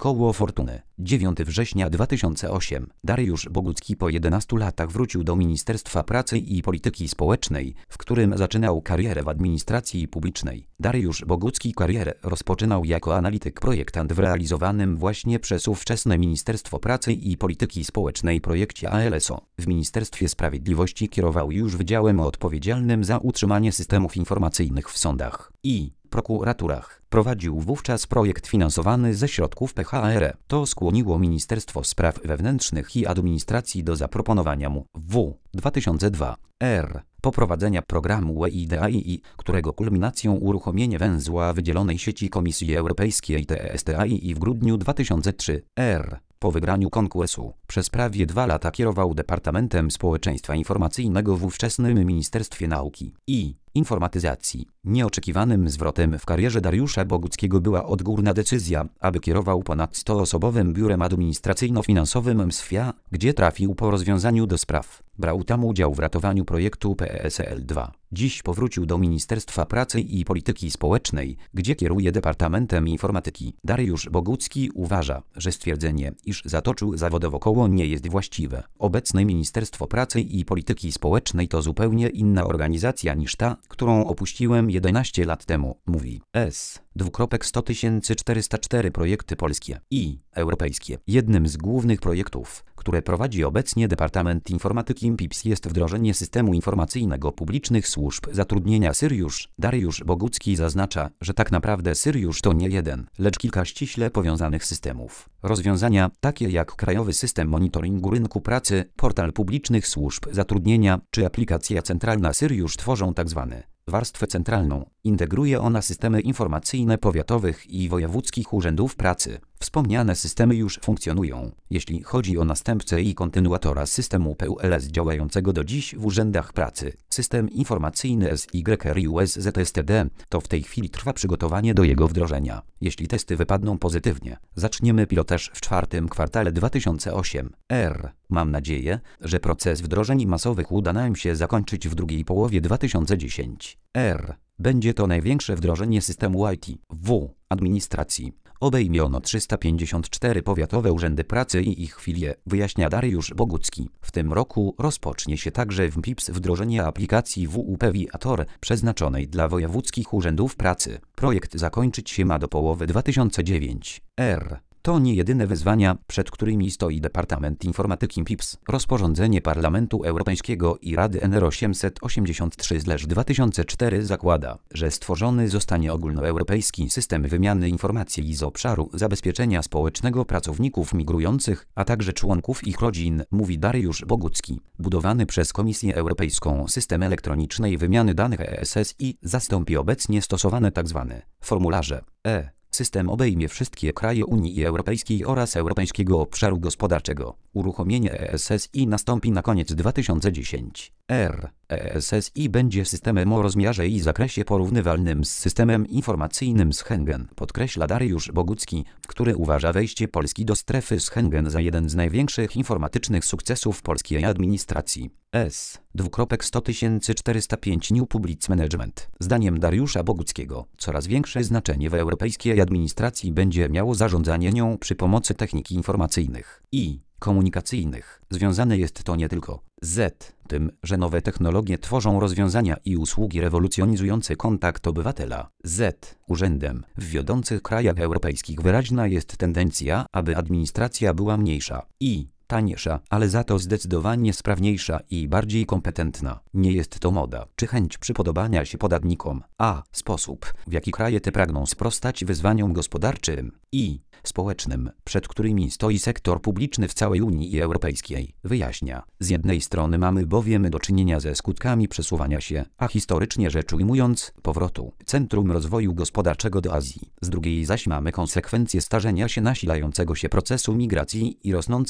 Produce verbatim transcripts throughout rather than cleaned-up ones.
Koło Fortuny. dziewiątego września dwa tysiące ósmego. Dariusz Bogucki po jedenastu latach wrócił do Ministerstwa Pracy i Polityki Społecznej, w którym zaczynał karierę w administracji publicznej. Dariusz Bogucki karierę rozpoczynał jako analityk projektant w realizowanym właśnie przez ówczesne Ministerstwo Pracy i Polityki Społecznej projekcie A L S O. W Ministerstwie Sprawiedliwości kierował już wydziałem odpowiedzialnym za utrzymanie systemów informacyjnych w sądach i prokuraturach. Prowadził wówczas projekt finansowany ze środków P H R. To skłoniło Ministerstwo Spraw Wewnętrznych i Administracji do zaproponowania mu w dwa tysiące drugiego r. poprowadzenia programu E I D A I I, którego kulminacją uruchomienie węzła wydzielonej sieci Komisji Europejskiej T S T A I I w grudniu dwa tysiące trzeciego r. Po wygraniu konkursu przez prawie dwa lata kierował Departamentem Społeczeństwa Informacyjnego w ówczesnym Ministerstwie Nauki i Informatyzacji. Nieoczekiwanym zwrotem w karierze Dariusza Boguckiego była odgórna decyzja, aby kierował ponad stoosobowym biurem administracyjno-finansowym M S F I A, gdzie trafił po rozwiązaniu do spraw. Brał tam udział w ratowaniu projektu P S L dwa. Dziś powrócił do Ministerstwa Pracy i Polityki Społecznej, gdzie kieruje Departamentem Informatyki. Dariusz Bogucki uważa, że stwierdzenie, iż zatoczył zawodowo koło, nie jest właściwe. Obecne Ministerstwo Pracy i Polityki Społecznej to zupełnie inna organizacja niż ta, którą opuściłem jedenaście lat temu, mówi. S. sto tysięcy czterysta cztery projekty polskie i europejskie. Jednym z głównych projektów, które prowadzi obecnie Departament Informatyki P I P S, jest wdrożenie systemu informacyjnego publicznych służb zatrudnienia Syriusz. Dariusz Bogucki zaznacza, że tak naprawdę Syriusz to nie jeden, lecz kilka ściśle powiązanych systemów. Rozwiązania takie jak Krajowy System Monitoringu Rynku Pracy, Portal Publicznych Służb Zatrudnienia czy aplikacja centralna Syriusz tworzą tzw. warstwę centralną. Integruje ona systemy informacyjne powiatowych i wojewódzkich urzędów pracy. Wspomniane systemy już funkcjonują, jeśli chodzi o następcę i kontynuatora systemu P U L S działającego do dziś w urzędach pracy. System informacyjny S Y R I U S Z S T D, to w tej chwili trwa przygotowanie do jego wdrożenia. Jeśli testy wypadną pozytywnie, zaczniemy pilotaż w czwartym kwartale dwa tysiące ósmego r. Mam nadzieję, że proces wdrożeń masowych uda nam się zakończyć w drugiej połowie dwa tysiące dziesiątego r. Będzie to największe wdrożenie systemu I T w administracji. Obejmie ono trzysta pięćdziesiąt cztery powiatowe urzędy pracy i ich filie, wyjaśnia Dariusz Bogucki. W tym roku rozpocznie się także w P I P S wdrożenie aplikacji W U P Viator przeznaczonej dla wojewódzkich urzędów pracy. Projekt zakończyć się ma do połowy dwa tysiące dziewiątego r. To nie jedyne wyzwania, przed którymi stoi Departament Informatyki P I P S. Rozporządzenie Parlamentu Europejskiego i Rady N R osiemset osiemdziesiąt trzy dwa tysiące cztery zakłada, że stworzony zostanie ogólnoeuropejski system wymiany informacji z obszaru zabezpieczenia społecznego pracowników migrujących, a także członków ich rodzin, mówi Dariusz Bogucki. Budowany przez Komisję Europejską system elektronicznej wymiany danych E S S I zastąpi obecnie stosowane tzw. formularze E. System obejmie wszystkie kraje Unii Europejskiej oraz Europejskiego Obszaru Gospodarczego. Uruchomienie E S S I nastąpi na koniec dwa tysiące dziesiątego r. E S S I będzie systemem o rozmiarze i zakresie porównywalnym z systemem informacyjnym Schengen, podkreśla Dariusz Bogucki, który uważa wejście Polski do strefy Schengen za jeden z największych informatycznych sukcesów polskiej administracji. S. sto tysięcy czterysta pięć New Public Management. Zdaniem Dariusza Boguckiego coraz większe znaczenie w europejskiej administracji będzie miało zarządzanie nią przy pomocy technik informacyjnych i komunikacyjnych. Związane jest to nie tylko z tym, że nowe technologie tworzą rozwiązania i usługi rewolucjonizujące kontakt obywatela z urzędem. W wiodących krajach europejskich wyraźna jest tendencja, aby administracja była mniejsza i tańsza, ale za to zdecydowanie sprawniejsza i bardziej kompetentna. Nie jest to moda czy chęć przypodobania się podatnikom, a sposób, w jaki kraje te pragną sprostać wyzwaniom gospodarczym i społecznym, przed którymi stoi sektor publiczny w całej Unii Europejskiej, wyjaśnia. Z jednej strony mamy bowiem do czynienia ze skutkami przesuwania się, a historycznie rzecz ujmując, powrotu centrum rozwoju gospodarczego do Azji. Z drugiej zaś mamy konsekwencje starzenia się nasilającego się procesu migracji i rosnącej mobilności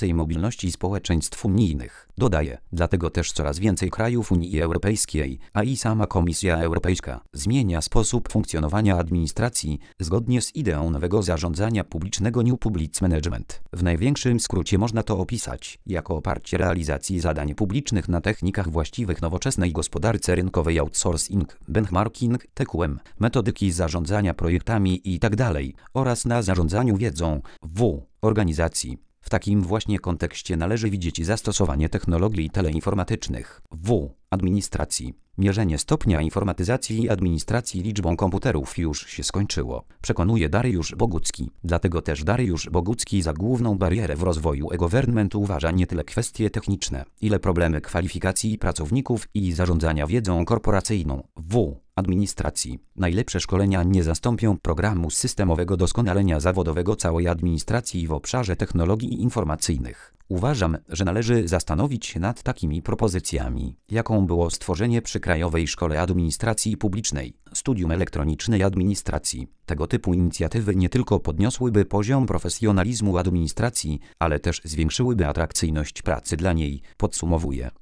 większości społeczeństw unijnych. Dodaje, dlatego też coraz więcej krajów Unii Europejskiej, a i sama Komisja Europejska, zmienia sposób funkcjonowania administracji zgodnie z ideą nowego zarządzania publicznego New Public Management. W największym skrócie można to opisać jako oparcie realizacji zadań publicznych na technikach właściwych nowoczesnej gospodarce rynkowej, outsourcing, benchmarking, T Q M, metodyki zarządzania projektami itd. oraz na zarządzaniu wiedzą w organizacji. W takim właśnie kontekście należy widzieć zastosowanie technologii teleinformatycznych w administracji. Mierzenie stopnia informatyzacji i administracji liczbą komputerów już się skończyło, przekonuje Dariusz Bogucki. Dlatego też Dariusz Bogucki za główną barierę w rozwoju e-government uważa nie tyle kwestie techniczne, ile problemy kwalifikacji pracowników i zarządzania wiedzą korporacyjną w administracji. Najlepsze szkolenia nie zastąpią programu systemowego doskonalenia zawodowego całej administracji w obszarze technologii informacyjnych. Uważam, że należy zastanowić się nad takimi propozycjami, jaką było stworzenie przy Krajowej Szkole Administracji Publicznej studium elektronicznej administracji. Tego typu inicjatywy nie tylko podniosłyby poziom profesjonalizmu administracji, ale też zwiększyłyby atrakcyjność pracy dla niej, podsumowuje.